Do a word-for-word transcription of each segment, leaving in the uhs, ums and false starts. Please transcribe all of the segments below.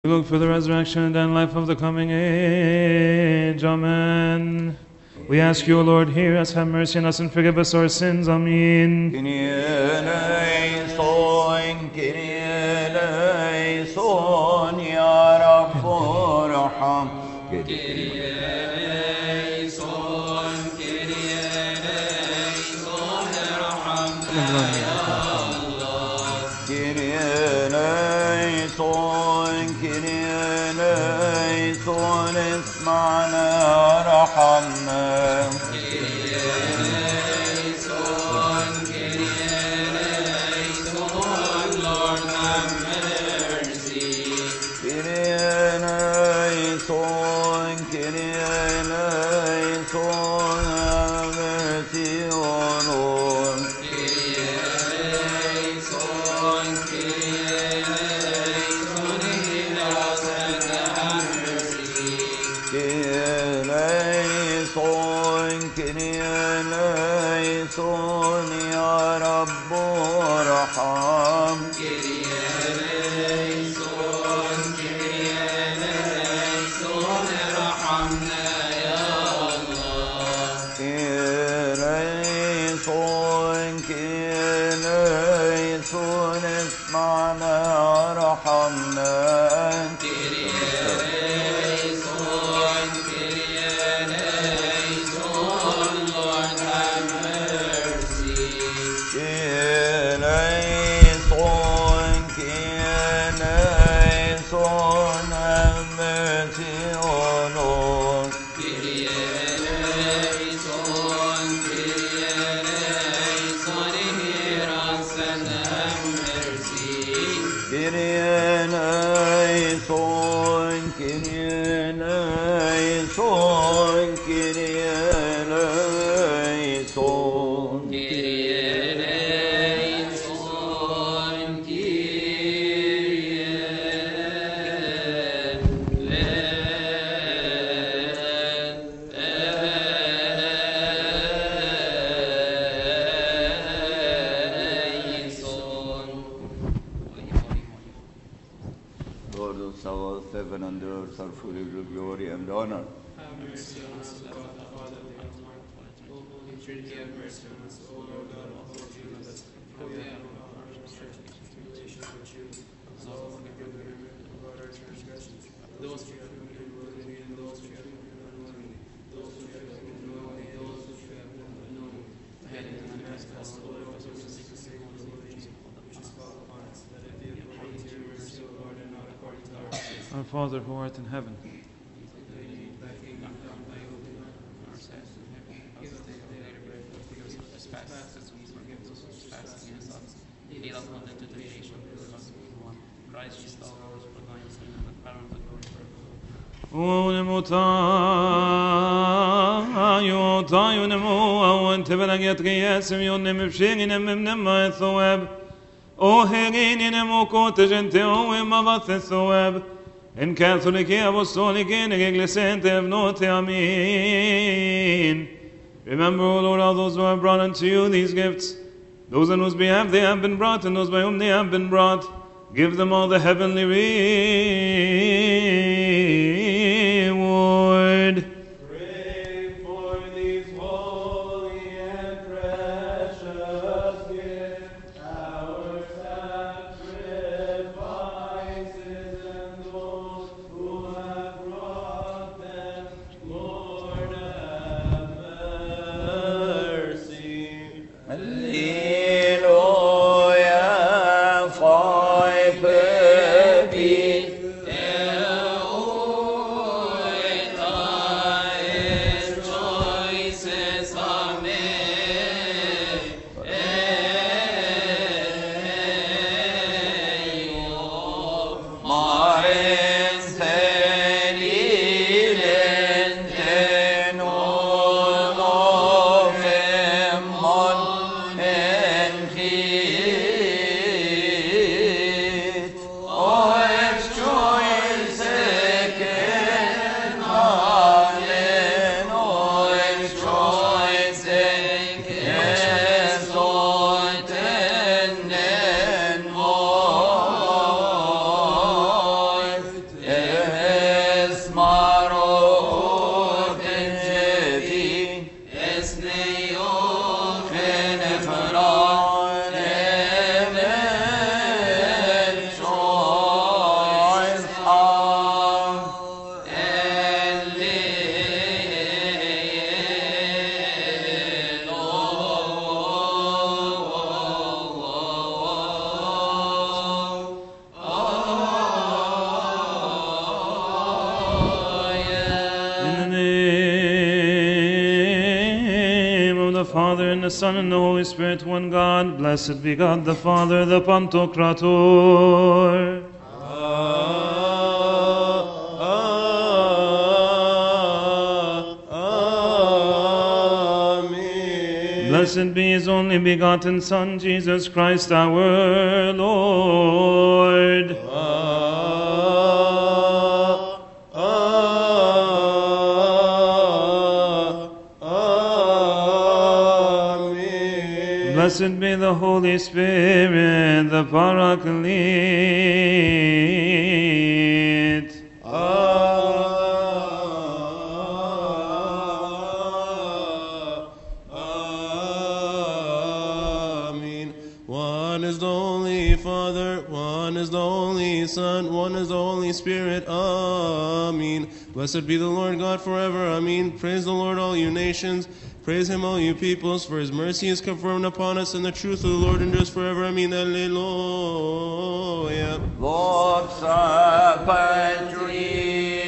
Look for the resurrection and life of the coming age. Amen. We ask you, O Lord, hear us, have mercy on us, and forgive us our sins. Amen. Kyrie eleison, Kyrie eleison, Ya Rabb arham. Kyrie eleison, Kyrie eleison, ارحمنا يا الله. Kyrie eleison, Kyrie eleison, اسمعنا ارحمنا. Our Father who art in heaven, ونمو تايو تايو نمو وانت بلغيت قياسم يونم بشيرين ممنما الثواب او هيرين نمو كوت جنتي او مبث الثواب in Catholic Apostolic and Iglesia Evnote. Amen. Remember, O Lord, all those who have brought unto you these gifts, those on whose behalf they have been brought, and those by whom they have been brought. Give them all the heavenly reward. Pray for these holy and precious gifts, our sacrifices, and those who have brought them. Lord, have mercy. Alleluia, fai per me. Father, and the Son, and the Holy Spirit, one God. Blessed be God the Father, the Pantocrator. Blessed be his only begotten Son, Jesus Christ our Lord. Blessed be the Holy Spirit, the Paraclete. Amen. One is the only Father, one is the only Son, one is the Holy Spirit. Amen. Blessed be the Lord God forever. Amen. Praise the Lord, all you nations. Praise him, all you peoples, for his mercy is confirmed upon us, and the truth of the Lord endures forever. Amen. Alleluia. Voxa Patrice.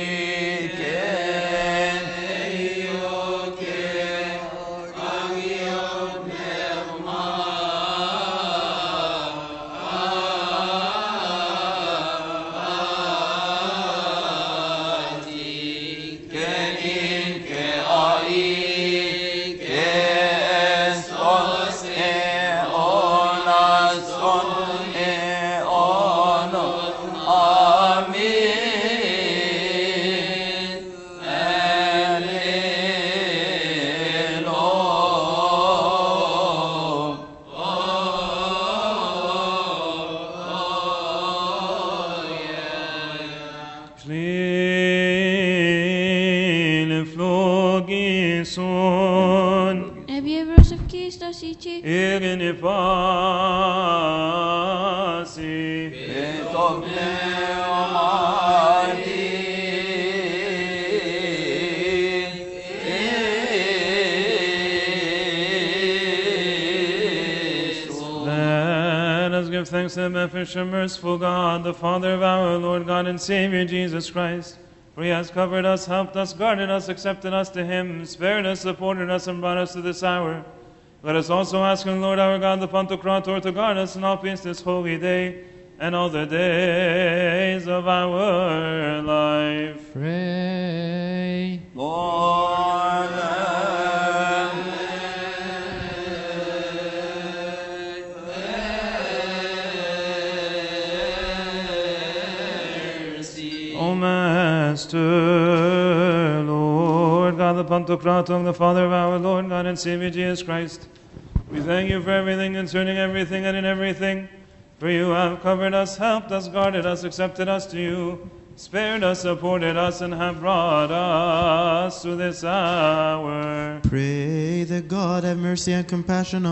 Egen i pasi, et omneomati, let us give thanks to the beneficent, merciful God, the Father of our Lord God and Savior Jesus Christ. For he has covered us, helped us, guarded us, accepted us to him, spared us, supported us, and brought us to this hour. Let us also ask the Lord our God, the Pantocrator, to guard us in all peace this holy day and all the days of our life. Pray. Lord, O Master, Lord God, the Pantocrator, the Father of our Lord God and Savior Jesus Christ, we thank you for everything, concerning everything, and in everything. For you have covered us, helped us, guarded us, accepted us to you, spared us, supported us, and have brought us to this hour. Pray that God have mercy and compassion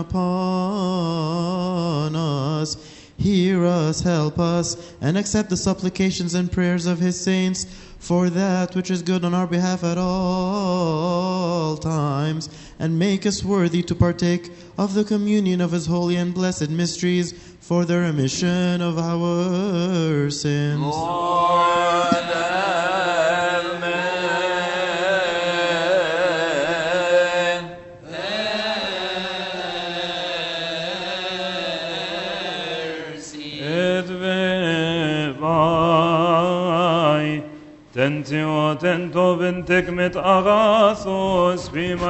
upon us. Hear us, help us, and accept the supplications and prayers of his saints for that which is good on our behalf at all times, and make us worthy to partake of the communion of his holy and blessed mysteries for the remission of our sins. Lord, Tentio tento ventek met agathos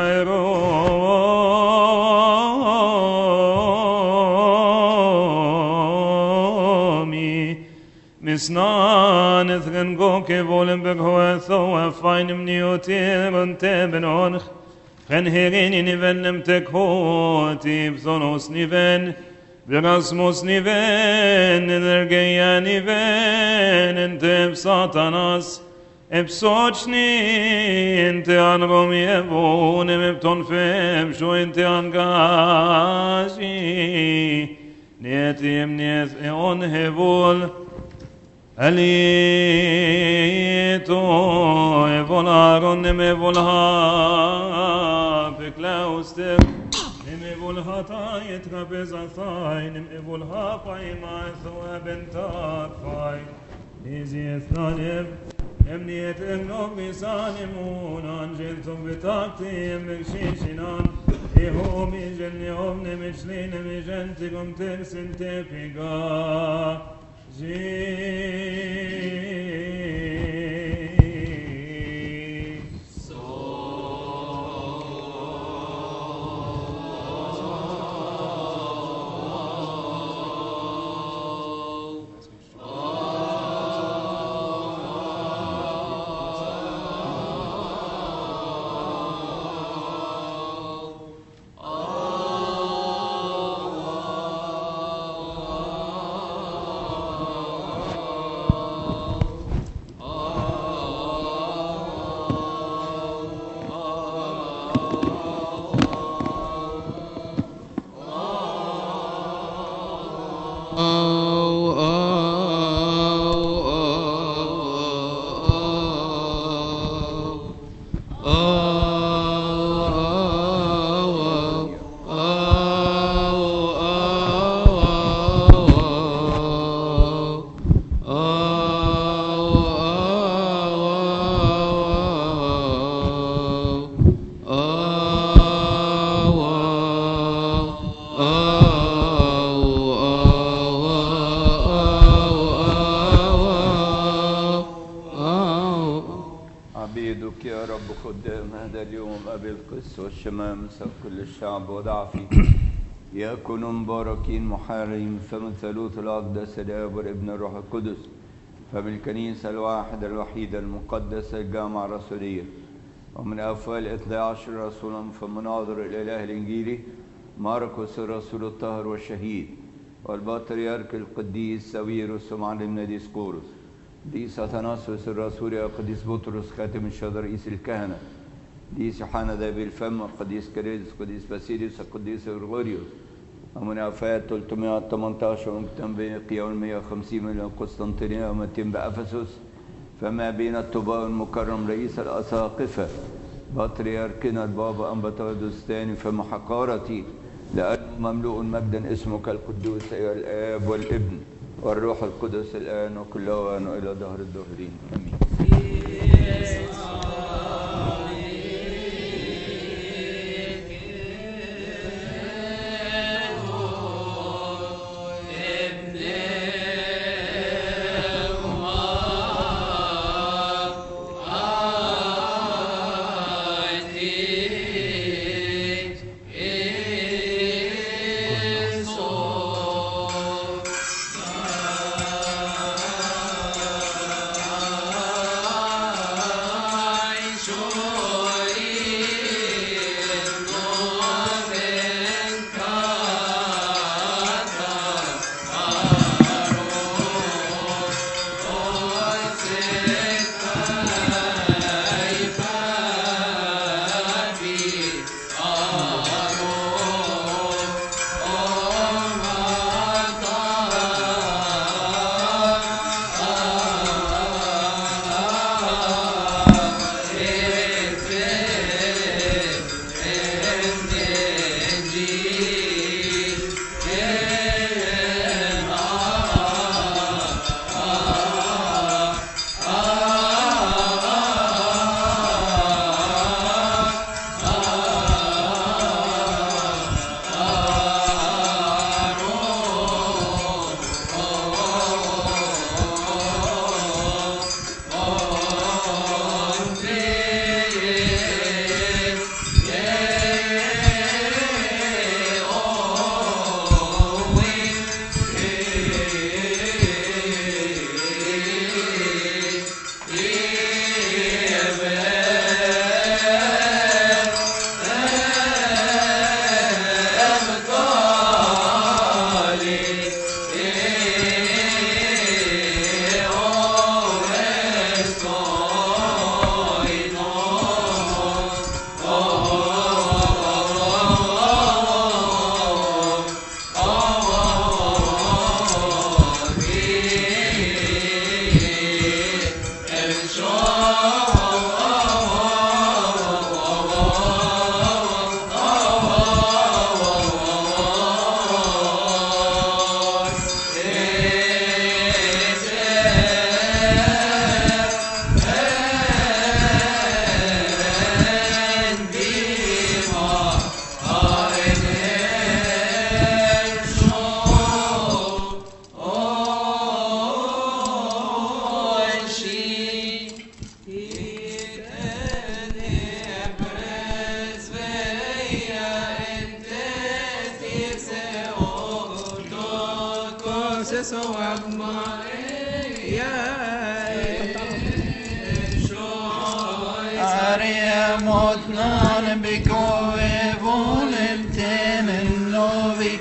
bimairomi misnan ethgen goke volen beghoetho afainim niotir untem onch chen herin nivenem tekhoti bzonos niven Verasmos niven energeia niven ente satanas Epsochni ente anromi evonem epton fem sho ente angashi Nietim niet eon hevol Alito evol aron nem evol ha Peklaustem nem evol hata yetrapez athai nem evol ha paima thoa bentafai Nizi ethnanem Emniyet egnog bisanim un anjel tum betaktim bekshishinan Jeho mi želni ovne mi čline mi ženti gom tek sin te piga. عبيدك يا رب خدام هذا اليوم أبي القس والشمامسة كل الشعب وضعفي يكونوا مباركين محارين فمن ثالوث الأقدس الآب والابن الروح القدس فبالكنيسة الواحدة الوحيدة المقدسة الجامعة الرسولية ومن أفوال اثني عشر رسولا فمناظر الإله الإنجيلي ماركوس الرسول الطاهر والشهيد والبطريرك القديس ساويروس ومعلمنا ديسقورس ديس أثناسوس الرسول القديس بطرس خاتم الشهداء رئيس الكهنة ديس يوحنا ذهبي الفم القديس كريدس القديس باسيليوس القديس غرغوريوس ومن أفات ثلاثمائة وثمانية عشر مكتم بين قيام مئة وخمسين من القسطنطينية ومتين بأفسس فما بين الطباء المكرم رئيس الأساقفة بطريركنا البابا أنبطاودوس الثاني فمحقارتي لأنه مملوء مجدا اسمك القدوس أيها الآب والابن والروح القدس الآن وكل أوان وإلى دهر الدهرين آمين. Oh ثواب Ariamotnan bikoe volenten novi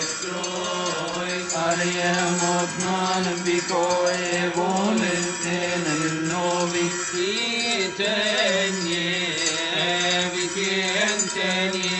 Ariamotnan bikoe volente Ten